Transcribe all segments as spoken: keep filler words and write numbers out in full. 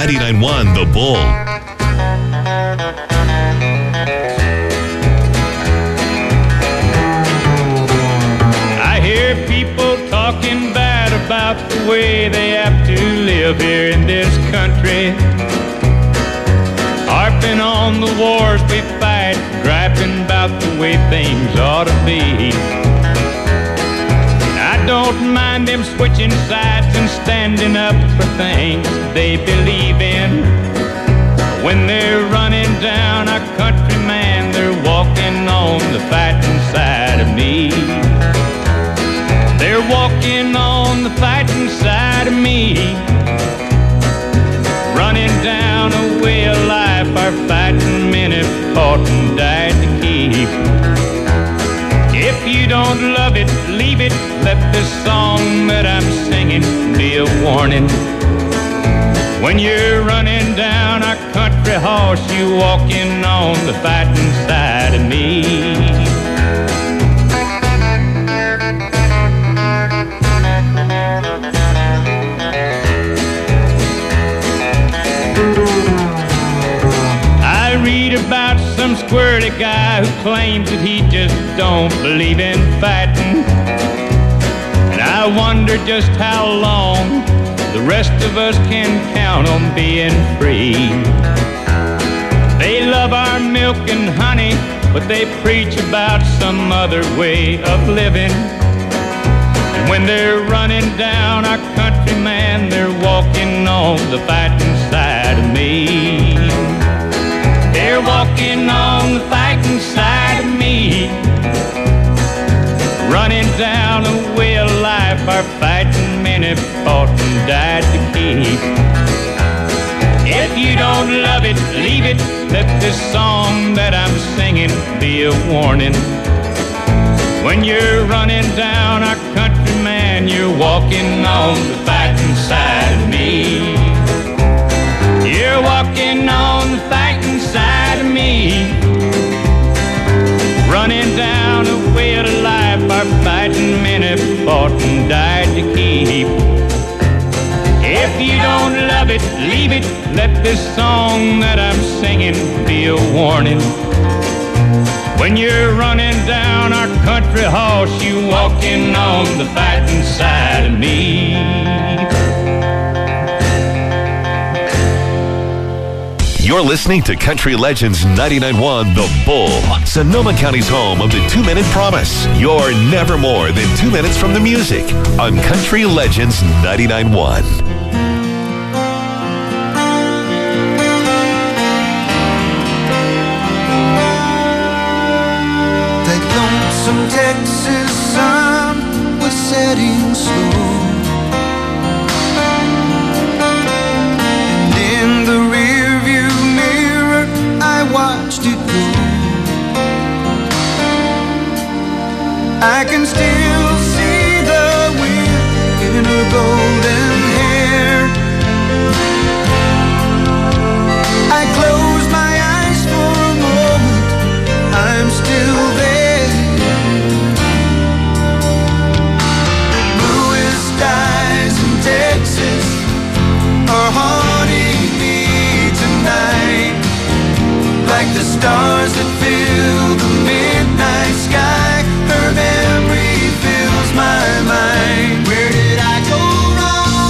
ninety-nine point one The Bull. I hear people talking bad about the way they have to live here in this country, harping on the wars we fight, griping about the way things ought to be. I don't mind them switching sides and standing up for things they believe in. When they're running down our country, man, they're walking on the fighting side of me. They're walking on the fighting side of me, running down a way of life our fighting men have fought and died to keep. If you don't love it, leave it. Let this song that I'm singing be a warning. When you're running down our country horse, you walking on the fighting side of me. I read about some squirrely guy who claims that he just don't believe in fighting, and I wonder just how long the rest of us can count on being free. They love our milk and honey, but they preach about some other way of living. And when they're running down our country, man, they're walking on the fighting side of me. They're walking on the fighting side of me, running down a way of life our fighting men have fought and died to keep. If you don't love it, leave it. Let this song that I'm singing be a warning. When you're running down our country, man, you're walking on the fighting side of me. You're walking on the fighting side of me, running down a way of life our fighting men have fought and died to keep. If you don't love it, leave it. Let this song that I'm singing be a warning. When you're running down our country horse, you walking on the fighting side of me. You're listening to Country Legends ninety-nine point one The Bull, Sonoma County's home of the two-minute promise. You're never more than two minutes from the music on Country Legends ninety-nine point one. Some Texas sun was setting slow, and in the rearview mirror I watched it go. I can still see the wind in her golden hair. I close my eyes for a moment, I'm still there. Texas are haunting me tonight, like the stars that fill the midnight sky. Her memory fills my mind. Where did I go wrong?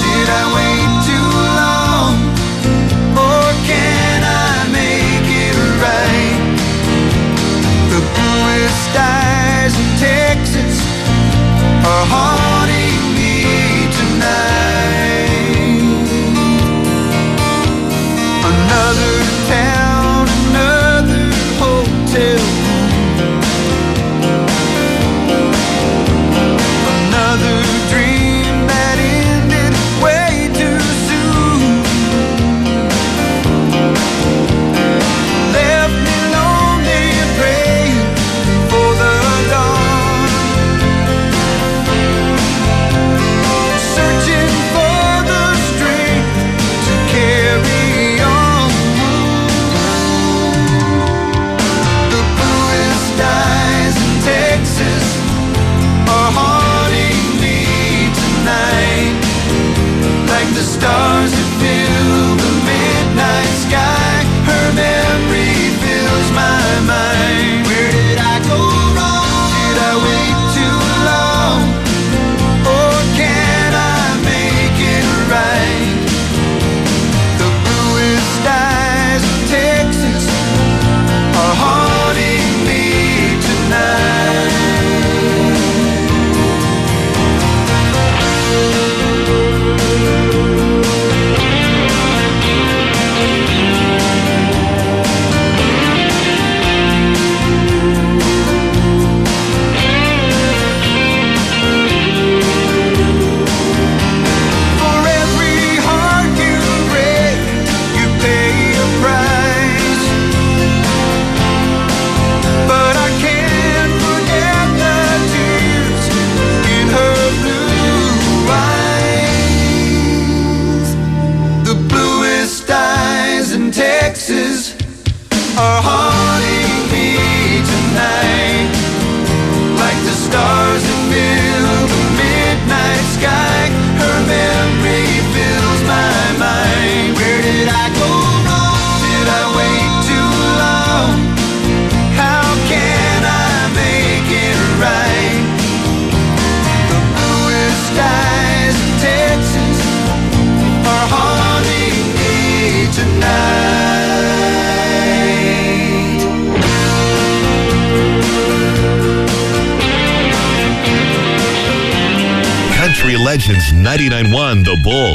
Country Legends ninety-nine point one The Bull.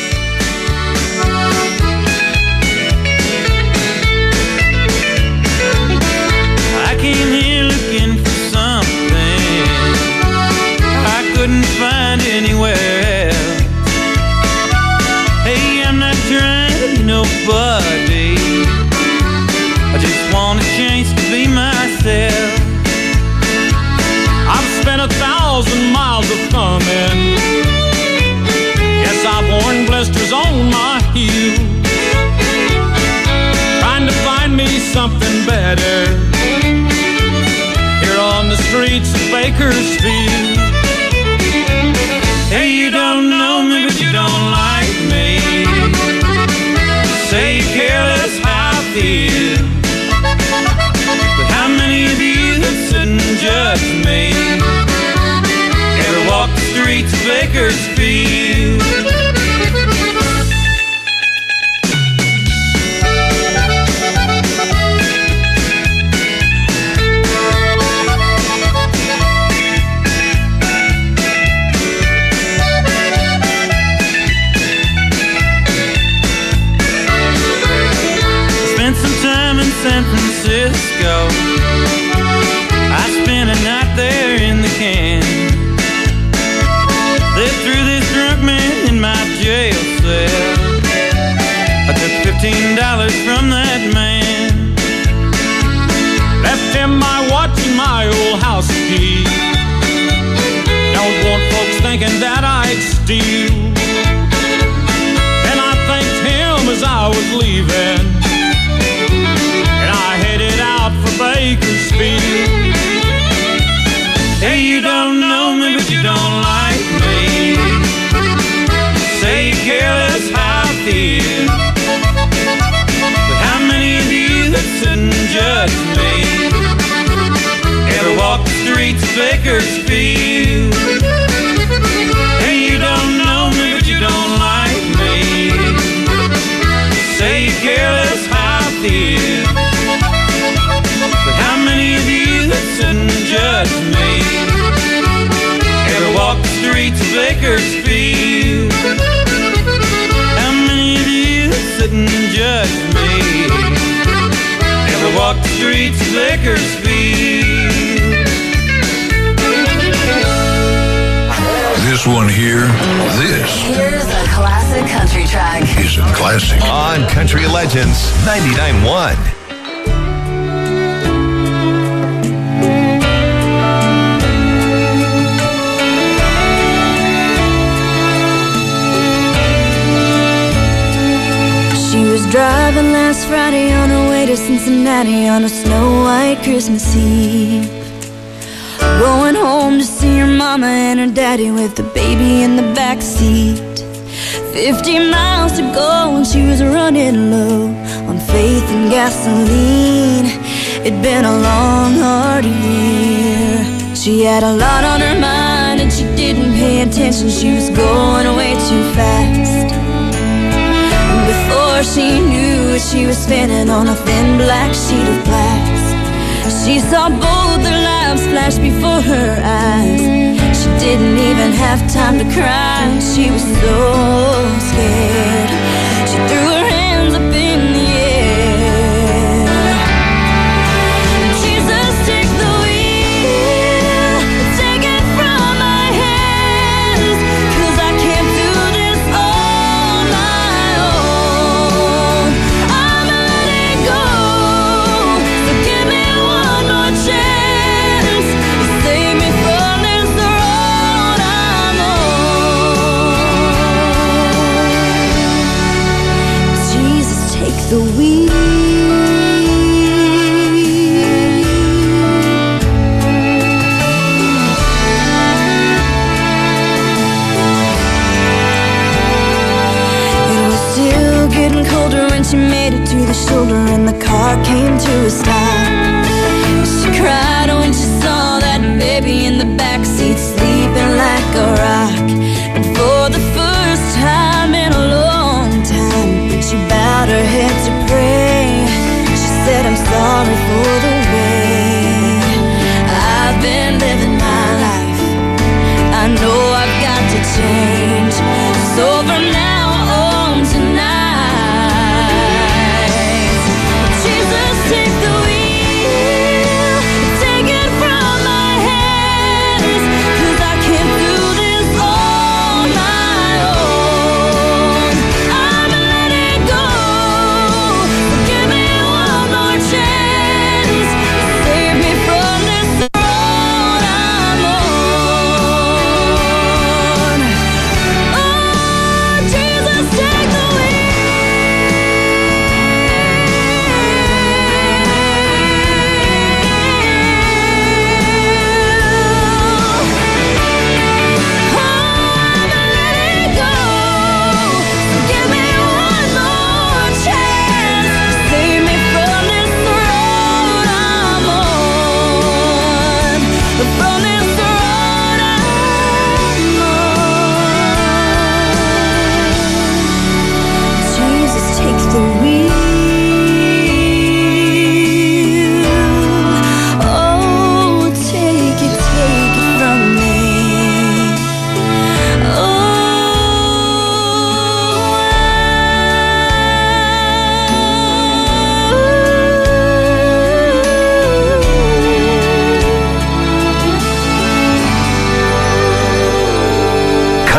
I came here looking for something I couldn't find anywhere else. Hey, I'm not trying to be nobody, I just want a chance to be myself. I've spent a thousand miles of thumbing. Yes, I've worn blisters on my heels, trying to find me something better here on the streets of Bakersfield. Hey, you don't know me, but you don't like me. Say you care less how I feel, but how many of you that sit and judge me ever walk the streets of Bakersfield? San Francisco, I spent a night there in the can. Lived through this drunk man in my jail cell. I took fifteen dollars from that man, left him my watch and my old house key. Don't want folks thinking that I'd steal. And I thanked him as I was leaving, for Bakersfield. Hey, you don't know me, but you don't like me. Say you care less how I feel, but how many of you that sit and judge me ever walk the streets of Bakersfield? Hey, you don't know me, but you don't like me. Say you care less how I feel, but how many of you that sit and judge me ever walk the streets of Bakersfield? How many of you that sit and judge me ever walk the streets of Bakersfield? This one here, this Here's a classic country track. is a classic. On Country Legends ninety-nine point one. Driving last Friday on her way to Cincinnati on a snow-white Christmas Eve, going home to see her mama and her daddy with the baby in the back seat. Fifty miles to go and she was running low on faith and gasoline. It'd been a long, hard year. She had a lot on her mind and she didn't pay attention. She was going way too fast. Before she knew it, she was spinning on a thin black sheet of glass. She saw both their lives flash before her eyes. She didn't even have time to cry. She was so scared. She threw her hands up in the air. Jesus, take the wheel, take it from my hands, 'cause I can't do this on my own. I'm letting go, so give me one more chance. Save me from this road I'm on. Jesus, take the wheel. It was still getting colder when she made it to the shoulder and the car came to a stop. She cried when she saw that baby in the backseat sleeping like a rock. And for the first time in a long time, she bowed her head to pray. She said, I'm sorry for the way I've been living my life. I know I've got to change.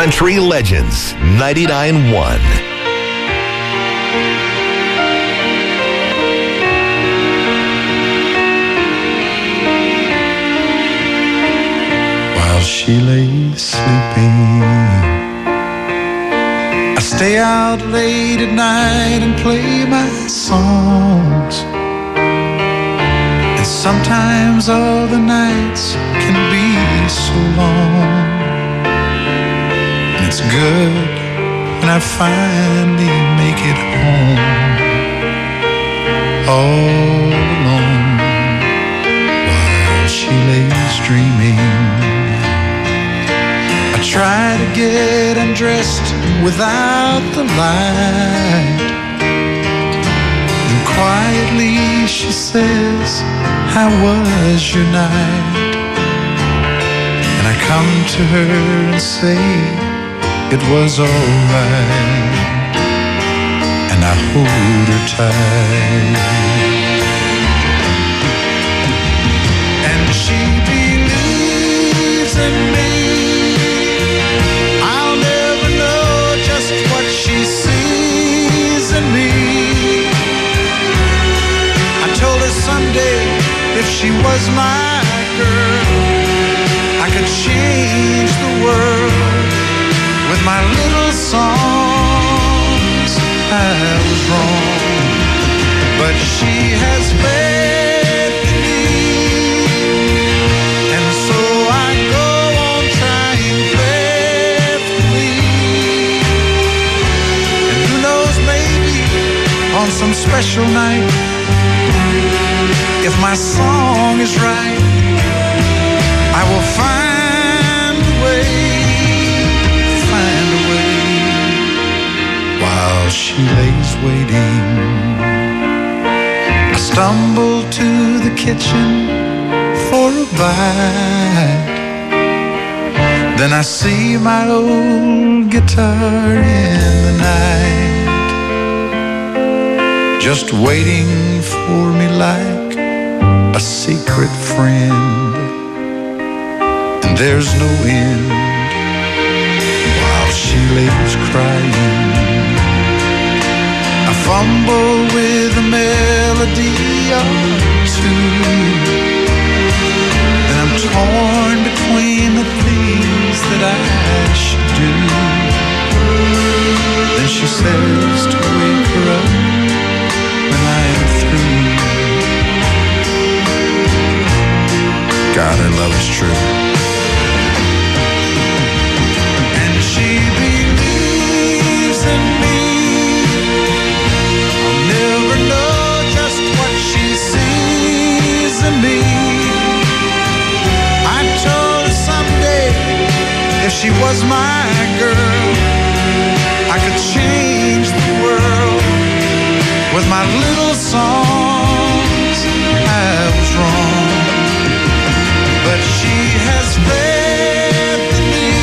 Country Legends ninety-nine point one. While she lay sleeping, I stay out late at night and play my songs. And sometimes all the nights can be so long. And it's good when I finally make it home, all alone, while she lays dreaming. I try to get undressed without the light, and quietly she says, "How was your night?" And I come to her and say, "It was alright," and I hold her tight. And she believes in me. I'll never know just what she sees in me. I told her someday if she was my girl, I could change the world with my little songs. I was wrong, but she has faith in me, and so I go on trying faithfully. And who knows, maybe on some special night, if my song is right, I will find a way, find a way. While she lays waiting, I stumble to the kitchen for a bite. Then I see my old guitar in the night, just waiting for me like a secret friend. And there's no end while she lays crying. I fumble with a melody or two, and I'm torn between the things that I should do. Then she says to wake her up when I'm through. God, her love is true. And she believes in me. I'll never know just what she sees in me. I told her someday if she was my girl, I could change the world with my little songs. I was wrong, but she has faith in me,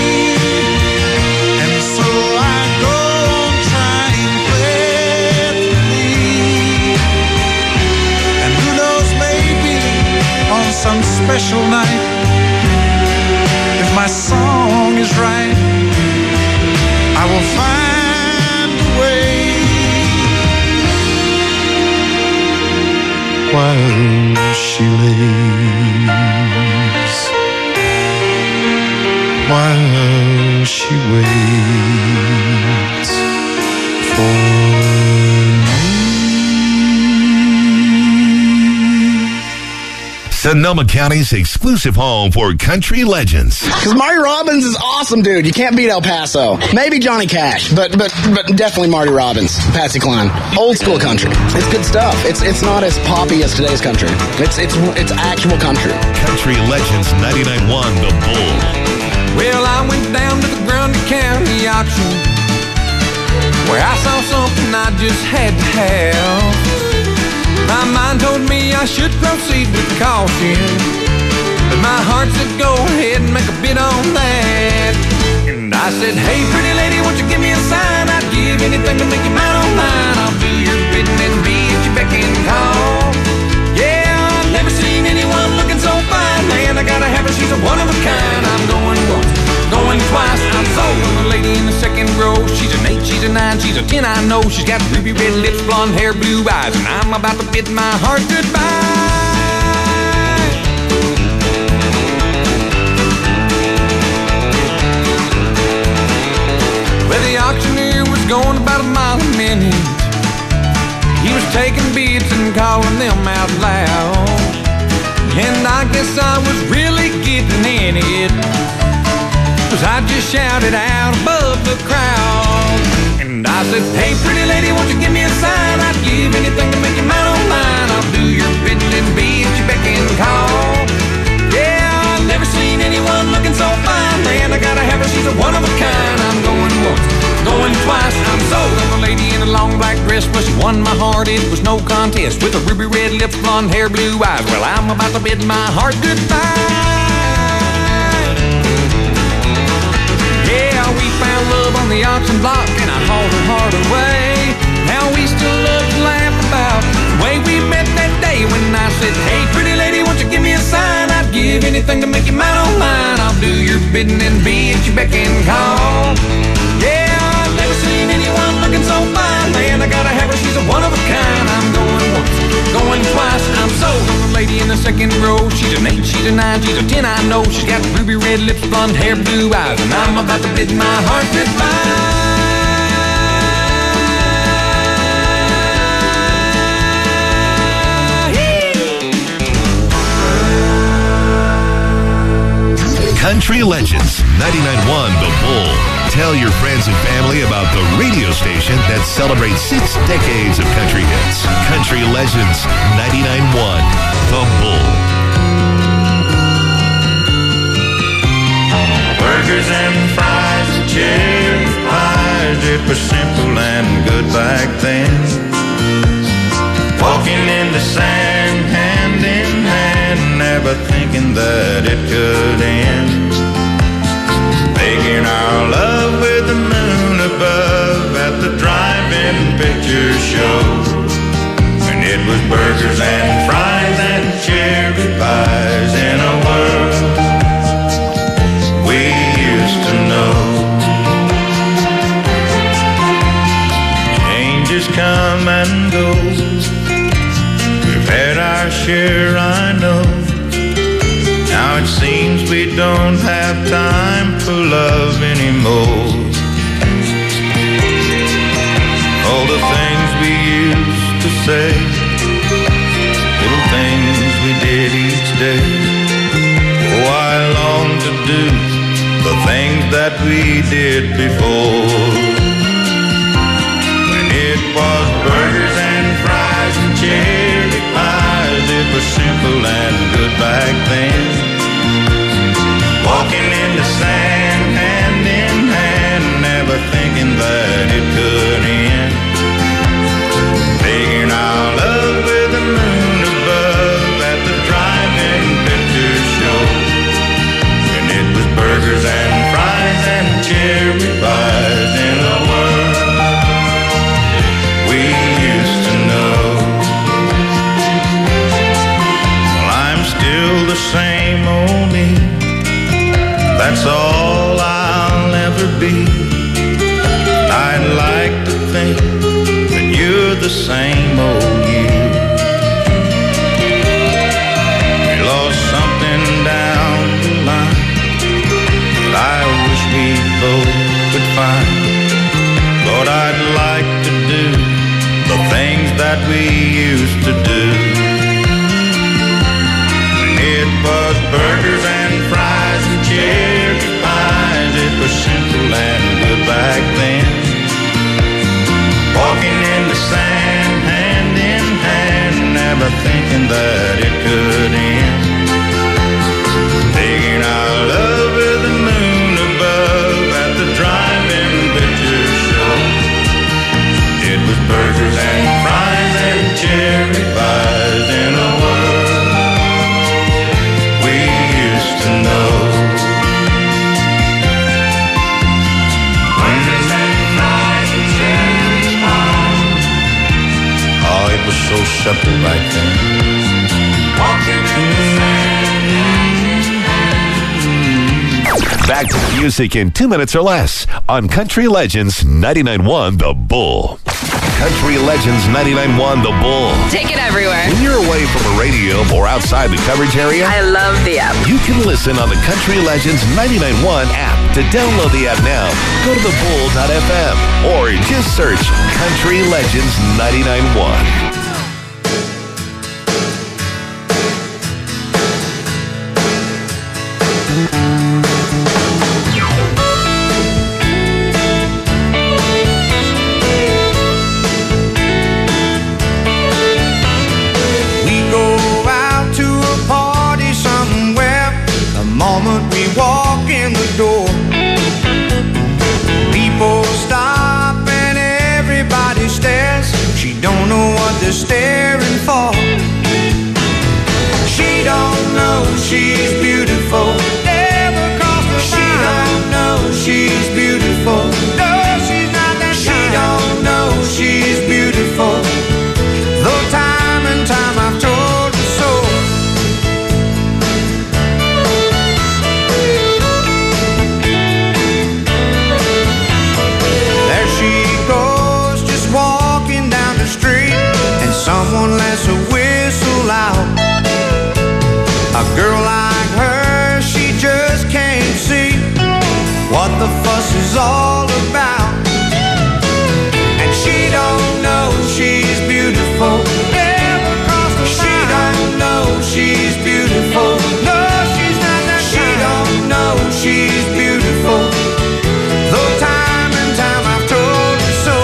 and so I go on trying faithfully. And who knows, maybe on some special night, if my song is right, I will find a way. While she lays, while she waits for me. Sonoma County's exclusive home for country legends. Because Marty Robbins is awesome, dude. You can't beat El Paso. Maybe Johnny Cash, but but but definitely Marty Robbins, Patsy Cline. Old school country. It's good stuff. It's it's not as poppy as today's country. It's it's it's actual country. Country Legends ninety-nine point one, The Bull. Well, I went down to the Grundy County auction, where I saw something I just had to have. My mind told me I should proceed with caution, but my heart said go ahead and make a bid on that. And I said, hey, pretty lady, won't you give me a sign? I'd give anything to make you mine on mine. I'll do your bidding and be at your beck and call. Yeah, I've never seen anyone looking so fine. Man, I gotta have her, she's a one of a kind. I'm going once, going twice, I'm sold. ten, I know. She's got ruby red lips, blonde hair, blue eyes, and I'm about to bid my heart goodbye. Well, the auctioneer was going about a mile a minute. He was taking bids and calling them out loud, and I guess I was really getting in it, 'cause I just shouted out above the crowd. And I said, hey, pretty lady, won't you give me a sign? I'd give anything to make you mine on mine. I'll do your bidding and be at your beck and call. Yeah, I've never seen anyone looking so fine. Man, I gotta have her, she's a one of a kind. I'm going once, going twice. I'm sold on a lady in a long black dress. Well, she won my heart, it was no contest. With her ruby red lips, blonde hair, blue eyes. Well, I'm about to bid my heart goodbye. Yeah, we found love on the auction block, and I hauled her heart away. Now we still love to laugh about the way we met that day when I said, hey, pretty lady, won't you give me a sign? I'd give anything to make you mine on mine. I'll do your bidding and be at your beck and call. Yeah, I've never seen anyone looking so fine. Man, I gotta have her, she's a one of a kind. I'm going once, going twice. I'm sold on the lady in the second row. She's an eight, she's a nine, she's a ten, I know. She's got ruby red lips, blonde hair, blue eyes, and I'm about to bid my heart goodbye. Country Legends, ninety-nine point one The Bull. Tell your friends and family about the radio station that celebrates six decades of country hits. Country Legends, ninety-nine point one The Bull. Burgers and fries, cherry pies, it was simple and good back then. Walking in the sand, hand in hand, never thinking that it could end. Making our love with the moon above at the drive-in picture show. And it was burgers and fries and cherry pies in a world we used to know. Changes come and go, we've had our share, I know. Now it seems we don't have time for love anymore. All the things we used to say, little things we did each day. Oh, I long to do the things that we did before. When it was burgers and fries and cherry pies, it was simple and good back then. Walking in the sand, hand in hand, never thinking that it could end. Making our love with the moon above at the drive-in picture show. And it was burgers and fries and cherry pies in a world we used to know. Well, I'm still the same old me, that's all I'll ever be. I'd like to think that you're the same old you. We lost something down the line that I wish we both could find. Lord, I'd like to do the things that we used to do. When it was burgers and fries and cherry pies, it was simple and good back then. Walking in the sand, hand in hand, never thinking that it could end. Taking our love with the moon above at the drive-in picture show. It was burgers and fries and cherry pies in a world we used to know. It was so simple back then. Walking in the sand. Back to the music in two minutes or less on Country Legends ninety-nine point one The Bull. Country Legends ninety-nine point one The Bull. Take it everywhere. When you're away from a radio or outside the coverage area, I love the app. You can listen on the Country Legends ninety-nine point one app. To download the app now, go to the bull dot f m or just search Country Legends ninety-nine point one. Door. People stop and everybody stares. She don't know what they're staring for. She don't know she's beautiful. Never crossed her mind. She don't know she's beautiful. No, she's not that kind. She don't know she's beautiful. Though time and time I've told her so. Someone lets a whistle out. A girl like her, she just can't see what the fuss is all about. And she don't know she's beautiful. Never crossed her mind. She don't know she's beautiful. No, she's not that kind. She don't know she's beautiful. Though time and time I've told her so.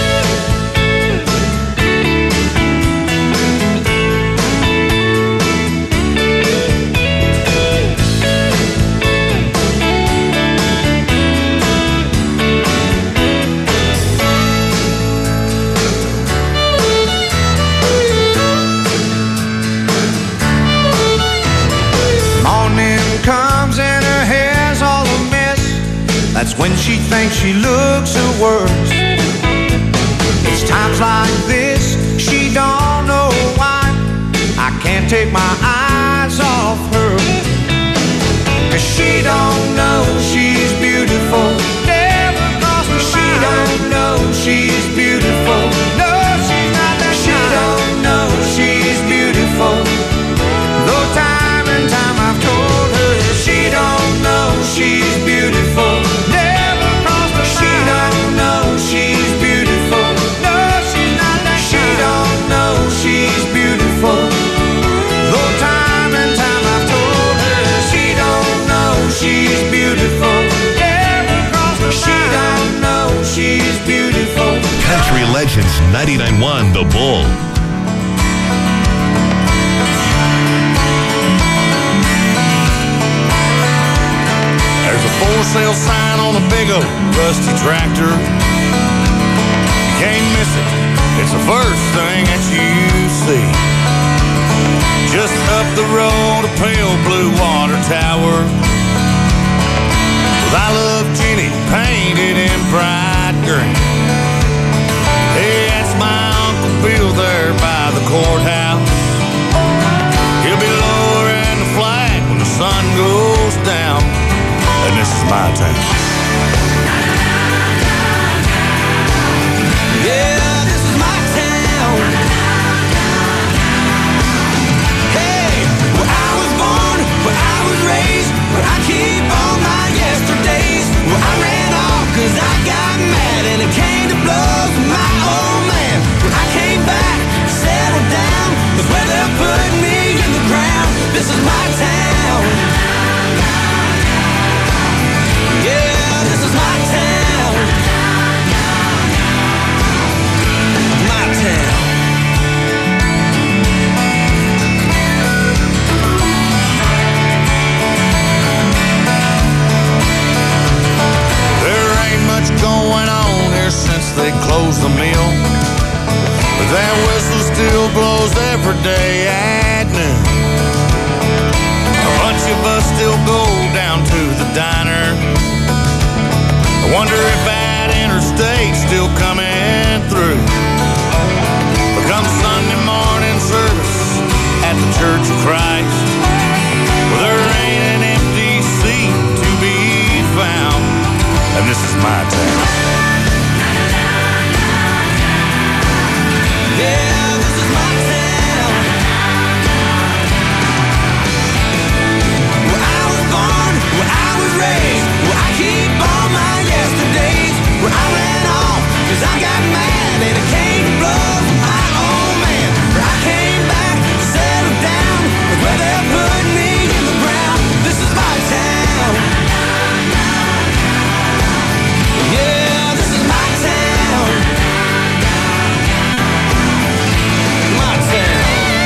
That's when she thinks she looks her worst. It's times like this, she don't know why I can't take my eyes off her. Cause she don't know she's beautiful. Never crossed her mind. She don't know she's beautiful. No, she's not that kind. She don't know she's beautiful. Though time and time I've told her she don't know she's beautiful. She's beautiful. No, she's not that kind. She don't know she's beautiful. Though time and time I've told her she don't know she's beautiful. Never crossed her mind. She don't know she's beautiful. Country Legends ninety-nine point one The Bull. There's a for sale sign on a big old rusty tractor. Can't miss it, it's the first thing that you see. Just up the road, a pale blue water tower with I love Jenny painted in bright green. Hey, that's my Uncle Bill there by the courthouse. He'll be lowering the flag when the sun goes down. And this is my town. Yeah, this is my town. Hey, where I was born, where I was raised, where I keep all my yesterdays. Where I ran off cause I got mad and it came to blows with my old man. When I came back, settled down, was where they put me in the ground. This is my town. Yeah, this is my town. My town. There ain't much going on here since they closed the mill, but that whistle still blows every day at noon. A bunch of us still go down to the diner. I wonder if that interstate's still coming through. But come Sunday morning service at the Church of Christ, well, there ain't an empty seat to be this is my town. Yeah, this is my town. Where I was born, where I was raised, where I keep all my yesterdays, where I ran off cause I got mad and it came to blows with my old man. Where I came back to settle down with where they put me in the ground. This is my town. Yeah, this is my town. My town.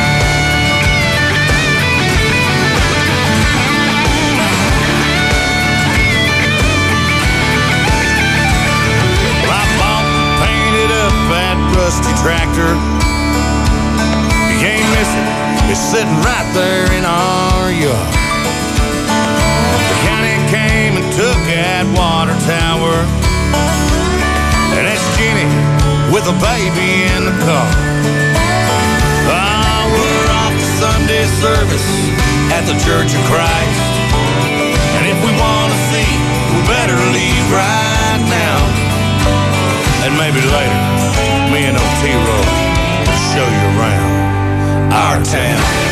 Well, I bought and painted up that rusty tractor. You can't miss it. It's sitting right there in our yard. The county came and took that water tower. And that's Jenny with a baby in the car. Ah, we're off to Sunday service at the Church of Christ. And if we want to see, we better leave right now. And maybe later, me and O T-Roll will show you around our town.